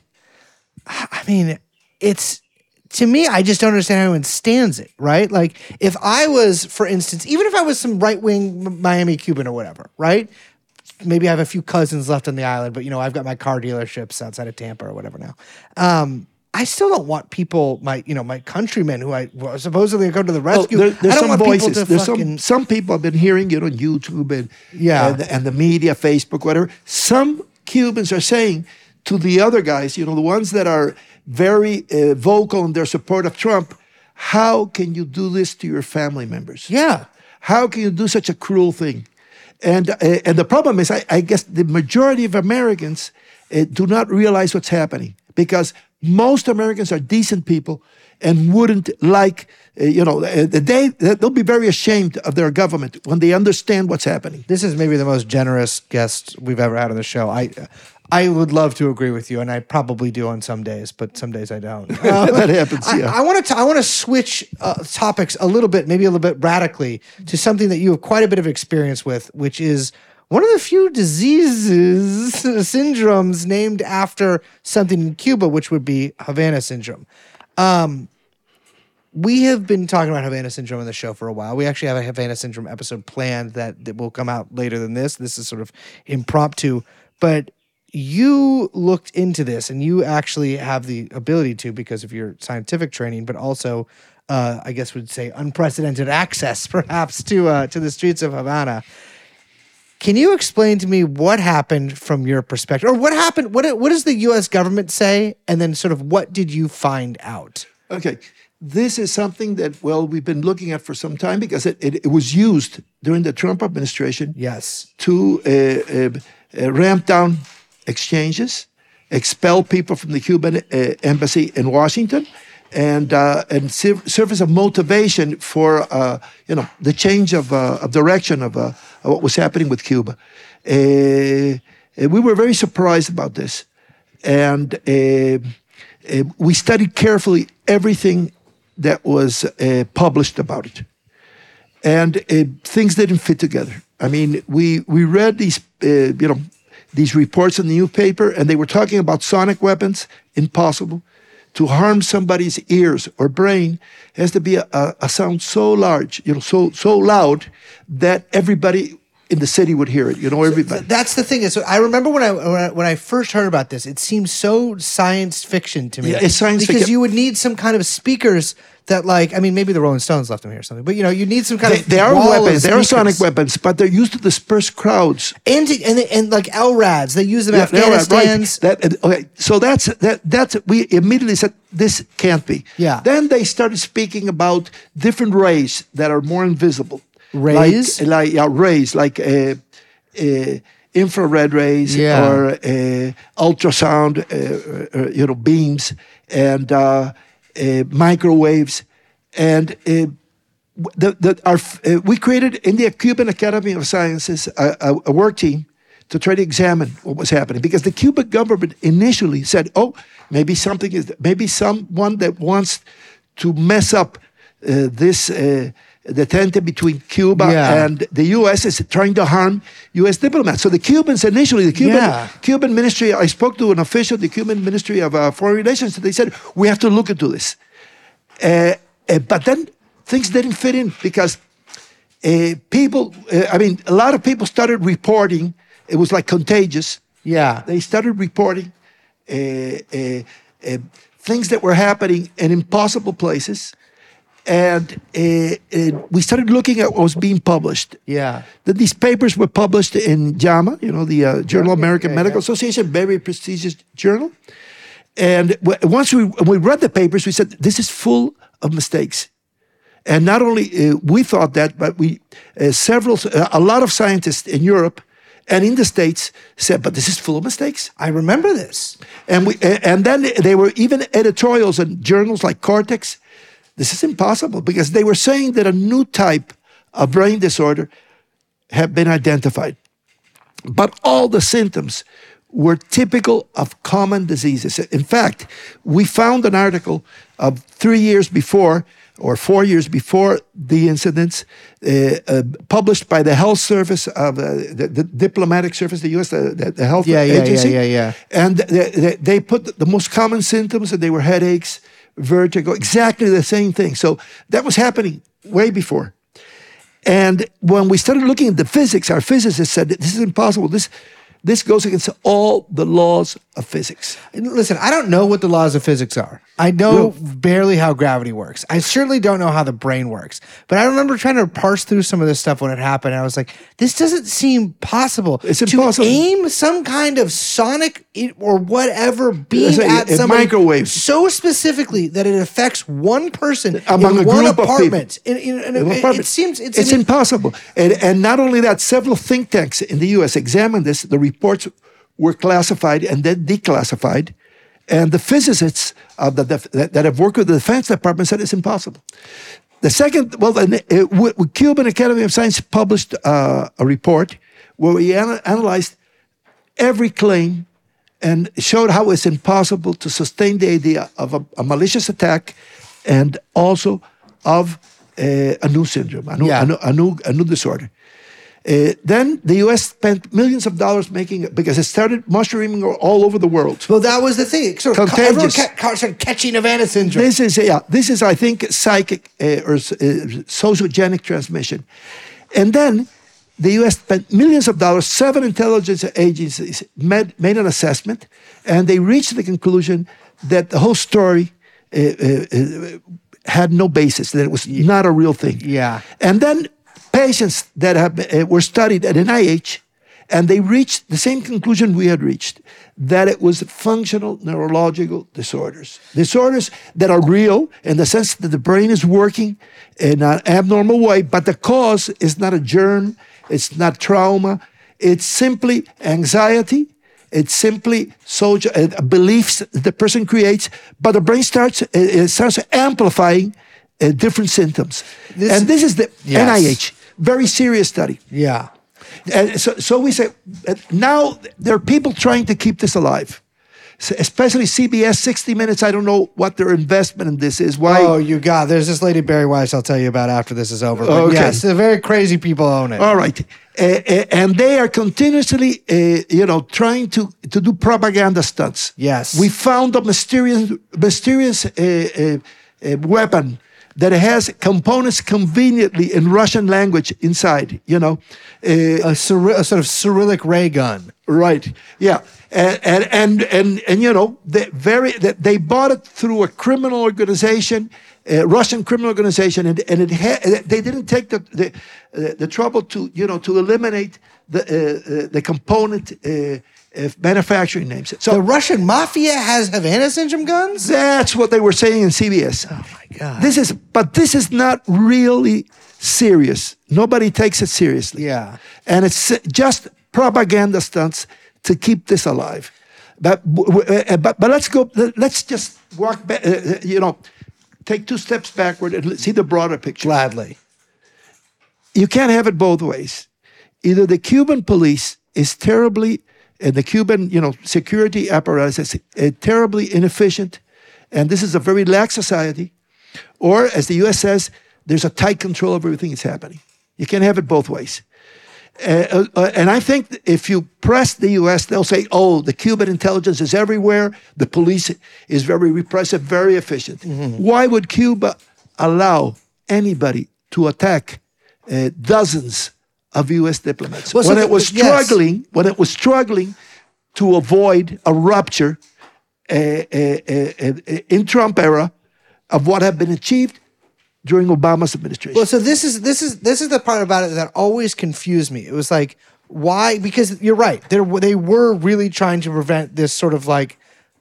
I mean, it's, to me, I just don't understand how anyone stands it, right? Like, if I was, for instance, even if I was some right-wing Miami Cuban or whatever, right? Maybe I have a few cousins left on the island, but, you know, I've got my car dealerships outside of Tampa or whatever now. Um, I still don't want people, my, you know, my countrymen who I well, supposedly come to the Well, rescue. there- there's I don't some want voices. people to There's fucking... some some people I've been hearing it on YouTube and Yeah. and, and the media, Facebook, whatever. Some Cubans are saying to the other guys, you know, the ones that are very uh, vocal in their support of Trump, how can you do this to your family members? Yeah. How can you do such a cruel thing? And uh, and the problem is, I, I guess the majority of Americans uh, do not realize what's happening because most Americans are decent people and wouldn't like, uh, you know, uh, the day they'll be very ashamed of their government when they understand what's happening. This is maybe the most generous guest we've ever had on the show. I I would love to agree with you, and I probably do on some days, but some days I don't. Uh, That happens, yeah. I want to I want to switch uh, topics a little bit, maybe a little bit radically, to something that you have quite a bit of experience with, which is one of the few diseases, syndromes named after something in Cuba, which would be Havana syndrome. Um, we have been talking about Havana syndrome on the show for a while. We actually have a Havana syndrome episode planned that, that will come out later than this. This is sort of impromptu, but you looked into this and you actually have the ability to because of your scientific training, but also uh, I guess would say unprecedented access, perhaps, to uh, to the streets of Havana. Can you explain to me what happened from your perspective, or what happened? What what does the U S government say, and then sort of what did you find out? Okay, this is something that well we've been looking at for some time because it, it, it was used during the Trump administration. Yes. To uh, uh, uh, ramp down exchanges, expel people from the Cuban uh, embassy in Washington, and uh, and serve, serve as a motivation for uh, you know the change of, uh, of direction of, uh, of what was happening with Cuba. Uh, we were very surprised about this, and uh, uh, we studied carefully everything that was uh, published about it, and uh, things didn't fit together. I mean, we we read these uh, you know these reports in the newspaper, and they were talking about sonic weapons. Impossible. To harm somebody's ears or brain has to be a, a, a sound so large, you know, so so loud that everybody in the city would hear it. You know, everybody. So that's the thing. Is, so I remember when I, when I when I first heard about this, it seemed so science fiction to me. Yeah, it's science because fiction. you would need some kind of speakers that, like, I mean, maybe the Rolling Stones left them here or something, but you know, you need some kind They, of they are wall of weapons. They are speakers. sonic weapons, but they're used to disperse crowds. and to, and and like L RADs, they use them in Yeah, they're right, Afghanistan's. right. That, okay, so that's that. That's we immediately said this can't be. Yeah. Then they started speaking about different rays that are more invisible. Rays? like, like yeah, rays like uh, uh, infrared rays Yeah. or uh, ultrasound, uh, uh, you know, beams and uh, uh, microwaves, and. Uh, The, the, our, uh, we created in the Cuban Academy of Sciences a, a, a work team to try to examine what was happening, because the Cuban government initially said, "Oh, maybe something is maybe someone that wants to mess up uh, this uh, the tente between Cuba Yeah. and the U S is trying to harm U S diplomats." So the Cubans initially, the Cuban Yeah. Cuban ministry, I spoke to an official, the Cuban Ministry of uh, Foreign Relations, and they said we have to look into this. Uh, uh, but then. Things didn't fit in because uh, people, uh, I mean, a lot of people started reporting. It was like contagious. Yeah. They started reporting uh, uh, uh, things that were happening in impossible places. And uh, uh, we started looking at what was being published. Yeah. That these papers were published in JAMA, you know, the uh, Journal of American yeah, Medical yeah. Association, very prestigious journal. And w- once we, we read the papers, we said, this is full of mistakes. And not only uh, we thought that, but we uh, several, uh, a lot of scientists in Europe and in the States said, "But this is full of mistakes." I remember this. And we, uh, and then there were even editorials in journals like Cortex. This is impossible, because they were saying that a new type of brain disorder had been identified, but all the symptoms were typical of common diseases. In fact, we found an article of three years before. or four years before the incidents, uh, uh, published by the health service of uh, the, the diplomatic service, the U S, the, the, the health Yeah, yeah, agency. yeah, yeah, yeah. And they, they, they put the most common symptoms, and they were headaches, vertigo, exactly the same thing. So that was happening way before. And when we started looking at the physics, our physicists said, this is impossible. This, this goes against all the laws of physics. Listen, I don't know what the laws of physics are. I know barely how gravity works. I certainly don't know how the brain works. But I remember trying to parse through some of this stuff when it happened. And I was like, this doesn't seem possible. It's to impossible. aim some kind of sonic or whatever beam It's a- at a somebody microwave. so specifically that it affects one person Among in a one group of apartment. In, in, in, In it, apartment. it seems it's, it's an- impossible. And, and not only that, several think tanks in the U S examined this. The reports were classified and then declassified. And the physicists uh, that, that, that have worked with the Defense Department said it's impossible. The second, well, the uh, Cuban Academy of Science published uh, a report where we ana- analyzed every claim and showed how it's impossible to sustain the idea of a, a malicious attack and also of uh, a new syndrome, a new, Yeah. a new, a new, a new disorder. Uh, then the U S spent millions of dollars making it, because it started mushrooming all over the world. well, that was the thing. It sort of ca- everyone Contagious. ca- ca- started catching Havana syndrome. This is yeah. This is I think psychic uh, or uh, sociogenic transmission, and then the U S spent millions of dollars. Seven intelligence agencies made made an assessment, and they reached the conclusion that the whole story uh, uh, uh, had no basis, that it was not a real thing. Yeah. And then patients that have, uh, were studied at N I H, and they reached the same conclusion we had reached, that it was functional neurological disorders. Disorders that are real in the sense that the brain is working in an abnormal way, but the cause is not a germ, it's not trauma, it's simply anxiety, it's simply social uh, beliefs that the person creates, but the brain starts, uh, it starts amplifying uh, different symptoms. This- and this is the Yes. N I H, very serious study. Yeah. And so, so we say, uh, now there are people trying to keep this alive, so especially C B S, sixty minutes. I don't know what their investment in this is. Why? Oh, you got. There's this lady Barry Weiss I'll tell you about after this is over. But Okay. yes, the very crazy people own it. All right. Uh, uh, and they are continuously, uh, you know, trying to, to do propaganda stunts. Yes. We found a mysterious, mysterious uh, uh, uh, weapon that has components conveniently in Russian language inside, you know. Uh, a, Cyri- a sort of Cyrillic ray gun. Right. Yeah. And and and and, and you know, they very they, they bought it through a criminal organization, a Russian criminal organization, and and it ha- they didn't take the the, uh, the trouble to you know to eliminate the uh, uh, the component uh, of manufacturing names. So The Russian mafia has Havana syndrome guns? that's what they were saying in C B S. Oh my God. This is, but this is not really serious. Nobody takes it seriously. Yeah. And it's just propaganda stunts to keep this alive. But uh, but, but let's go. Let's just walk back. Uh, you know, take two steps backward and see the broader picture. Gladly. You can't have it both ways. Either the Cuban police is terribly, and the Cuban, you know, security apparatus is uh, terribly inefficient, and this is a very lax society, or as the U S says, there's a tight control of everything that's happening. You can't have it both ways. Uh, uh, and I think if you press the U S, they'll say, oh, the Cuban intelligence is everywhere. The police is very repressive, very efficient. Mm-hmm. Why would Cuba allow anybody to attack uh, dozens of U S diplomats? Well, so when the- it was yes. struggling, when it was struggling to avoid a rupture uh, uh, uh, uh, in Trump era of what had been achieved during Obama's administration. Well, so this is this is this is the part about it that always confused me. It was like, why? Because you're right. They they were really trying to prevent this sort of like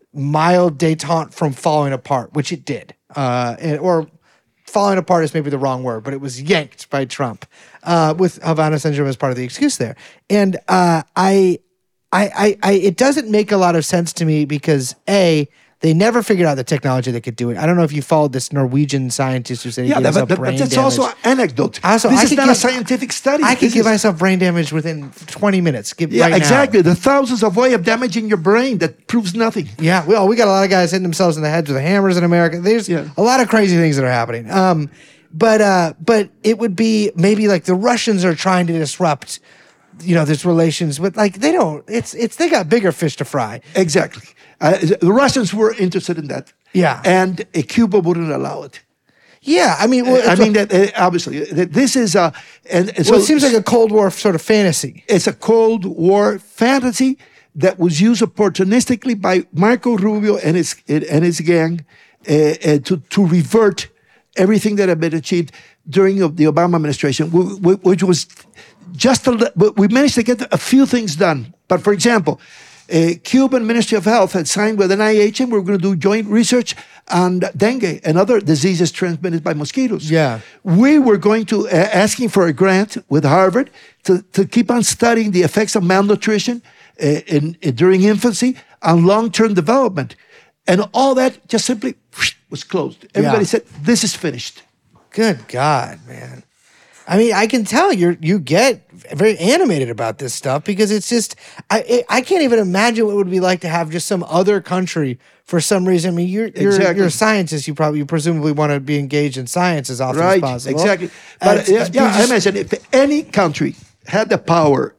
mild détente from falling apart, which it did. Uh, and, or falling apart is maybe the wrong word, but it was yanked by Trump uh, with Havana syndrome as part of the excuse there. And uh, I, I, I, I, it doesn't make a lot of sense to me because A, they never figured out the technology that could do it. I don't know if you followed this Norwegian scientist who said he yeah, gave that, himself but, brain but that's damage. also an anecdote. Also, this I is could not give- a scientific study. I could This give is- myself brain damage within twenty minutes. Give, Yeah, right now. exactly. The thousands of ways of damaging your brain that proves nothing. Yeah, well, we got a lot of guys hitting themselves in the heads with hammers in America. There's Yeah. a lot of crazy things that are happening. Um, but uh, but it would be maybe like the Russians are trying to disrupt, you know, this relations, but like they don't. It's it's they got bigger fish to fry. Exactly. Uh, the Russians were interested in that. Yeah. And uh, Cuba wouldn't allow it. Yeah, I mean, well, I it's- mean, that uh, obviously, that this is a. And, and so well, it seems like a Cold War sort of fantasy. it's a Cold War fantasy that was used opportunistically by Marco Rubio and his and his gang uh, uh, to to revert everything that had been achieved during the Obama administration, wh- wh- which was just a, li- we managed to get a few things done. But for example, uh, Cuban Ministry of Health had signed with N I H, and we were going to do joint research on dengue and other diseases transmitted by mosquitoes. Yeah. We were going to uh, asking for a grant with Harvard to, to keep on studying the effects of malnutrition uh, in, in during infancy on long-term development, and all that just simply was closed. Everybody Yeah. said, "This is finished." Good God, man. I mean, I can tell you're you get very animated about this stuff because it's just I it, I can't even imagine what it would be like to have just some other country for some reason. I mean, you're you're, Exactly. you're a scientist. You probably you presumably want to be engaged in science as often Right, as possible. exactly. Uh, But it's- yeah, it's- yeah, you I just- imagine if any country had the power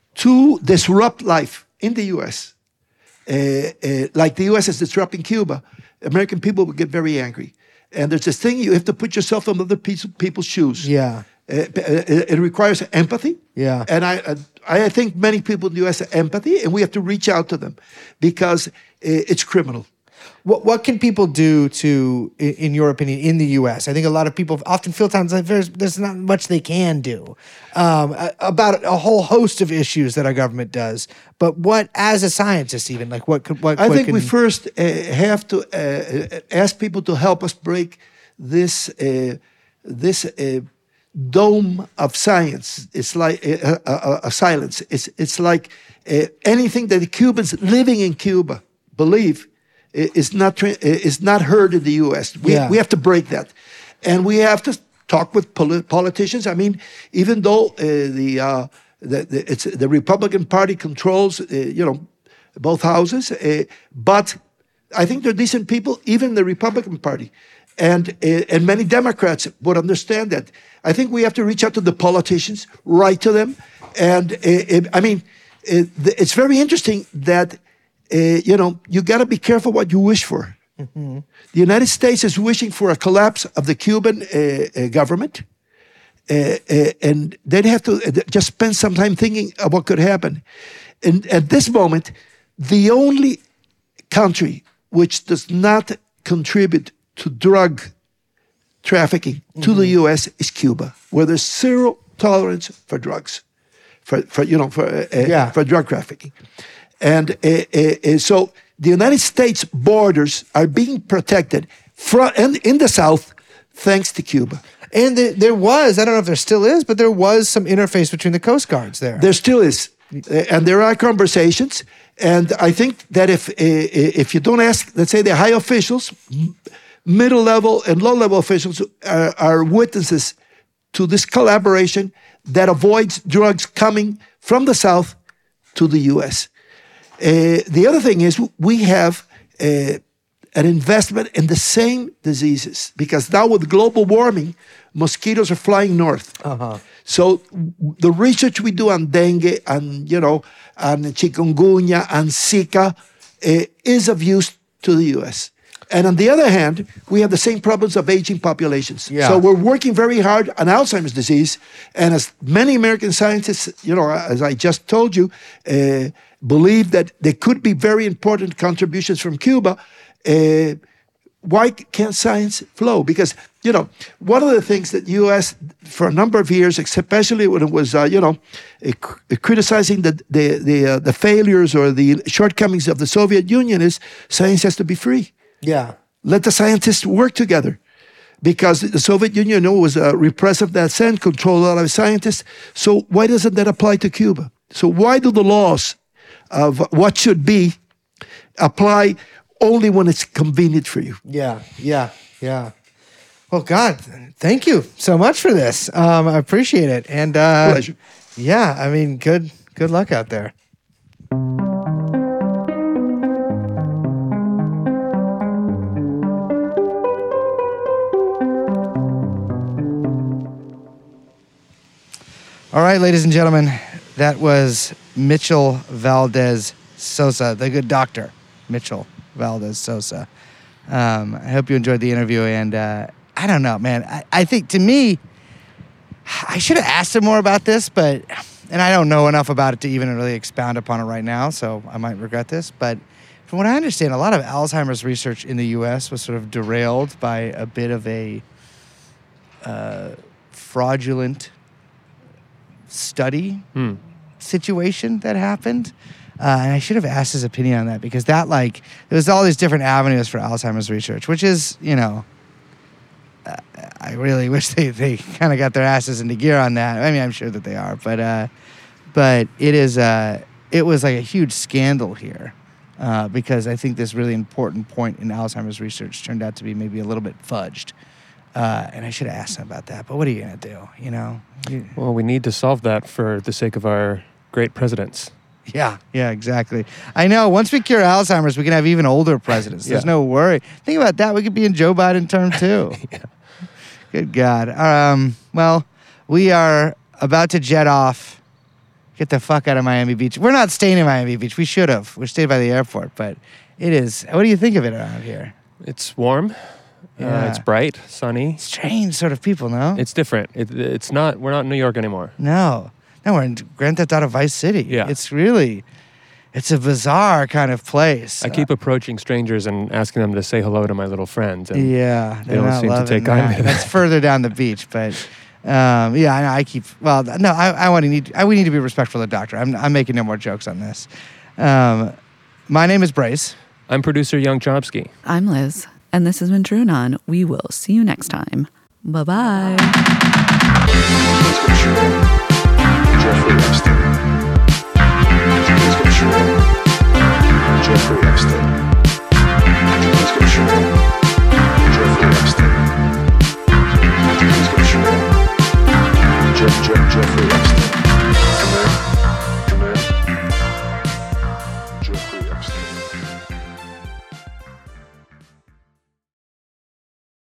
to disrupt life in the U S, uh, uh, like the U S is disrupting Cuba, American people would get very angry. And there's this thing, you have to put yourself in other piece- people's shoes. Yeah. Uh, it, it requires empathy. Yeah. And I, I I think many people in the U S have empathy, and we have to reach out to them because uh, it's criminal. What what can people do to, i- in your opinion, in the U S? I think a lot of people often feel times like there's there's not much they can do um, a- about a whole host of issues that our government does. But what, as a scientist, even like what could what? I what think can, we first uh, have to uh, ask people to help us break this uh, this uh, dome of science. It's like uh, uh, uh, silence. It's it's like uh, anything that the Cubans living in Cuba believe i- is not tra- is not heard in the U S. We Yeah. we have to break that, and we have to talk with poli- politicians. I mean, even though uh, the, uh, the the it's the Republican Party controls, uh, you know, both houses, uh, but I think they're decent people, even in the Republican Party, and uh, and many Democrats would understand that. I think we have to reach out to the politicians, write to them, and uh, it, I mean, uh, the, it's very interesting that uh, you know you got to be careful what you wish for. The United States is wishing for a collapse of the Cuban uh, uh, government, uh, uh, and they'd have to uh, just spend some time thinking of what could happen. And at this moment, the only country which does not contribute to drug trafficking to the U S is Cuba, where there's zero tolerance for drugs, for, for you know for uh, uh, Yeah. for drug trafficking, and uh, uh, uh, so the United States borders are being protected from and in the south thanks to Cuba. and the, there was, I don't know if there still is, but there was some interface between the Coast Guards there. There still is, uh, and there are conversations. And I think that if uh, if you don't ask, let's say the high officials, m- middle level and low level officials are, are witnesses to this collaboration that avoids drugs coming from the south to the U S. Uh, the other thing is we have uh, an investment in the same diseases because now with global warming, mosquitoes are flying north. Uh-huh. So w- the research we do on dengue and you know and chikungunya and Zika uh, is of use to the U S. And on the other hand, we have the same problems of aging populations. Yeah. So we're working very hard on Alzheimer's disease. And as many American scientists, you know, as I just told you, uh, believe that there could be very important contributions from Cuba. Uh, why can't science flow? Because, you know, one of the things that U S for a number of years, especially when it was, uh, you know, uh, cr- criticizing the the the, uh, the failures or the shortcomings of the Soviet Union is science has to be free. Yeah. Let the scientists work together. Because the Soviet Union, you know, was uh, repressive in that sense, controlled a lot of scientists. So why doesn't that apply to Cuba? So why do the laws of what should be apply only when it's convenient for you? Yeah, yeah, yeah. Well, God, thank you so much for this. Um, I appreciate it, and uh, Pleasure. yeah, I mean, good, good luck out there. All right, ladies and gentlemen, that was Mitchell Valdez Sosa, the good doctor, Mitchell Valdez Sosa. Um, I hope you enjoyed the interview, and uh, I don't know, man. I, I think to me, I should have asked him more about this, but and I don't know enough about it to even really expound upon it right now, so I might regret this. But from what I understand, a lot of Alzheimer's research in the U S was sort of derailed by a bit of a uh, fraudulent study Hmm. situation that happened. Uh, and I should have asked his opinion on that because that, like, there was all these different avenues for Alzheimer's research, which is, you know, uh, I really wish they, they kind of got their asses into gear on that. I mean, I'm sure that they are, but uh, but it is uh, it was like a huge scandal here uh, because I think this really important point in Alzheimer's research turned out to be maybe a little bit fudged. Uh, and I should have asked him about that, but what are you gonna do? You know? You- Well, we need to solve that for the sake of our great presidents. Yeah, yeah, exactly. I know. Once we cure Alzheimer's, we can have even older presidents. There's Yeah. no worry. Think about that. We could be in Joe Biden term too. Yeah. Good God. Um, well, we are about to jet off. Get the fuck out of Miami Beach. We're not staying in Miami Beach. We should have. We stayed by the airport, but it is. What do you think of it around here? It's warm. Yeah. Uh, it's bright, sunny. Strange sort of people, no? It's different. It, it's not. We're not in New York anymore. No. No, we're in Grand Theft Auto Vice City. Yeah. It's really, it's a bizarre kind of place. I keep approaching strangers and asking them to say hello to my little friend. And yeah, they don't not seem to loving take that. kindly to That's that. further down the beach, but um, yeah, I, I keep. Well, no, I, I want to need. I, we need to be respectful of the doctor. I'm, I'm making no more jokes on this. Um, my name is Bryce. I'm producer Young Chomsky. I'm Liz, and this has been True Anon. We will see you next time. Bye-bye. Jeffrey Epstein. Jeffrey Epstein.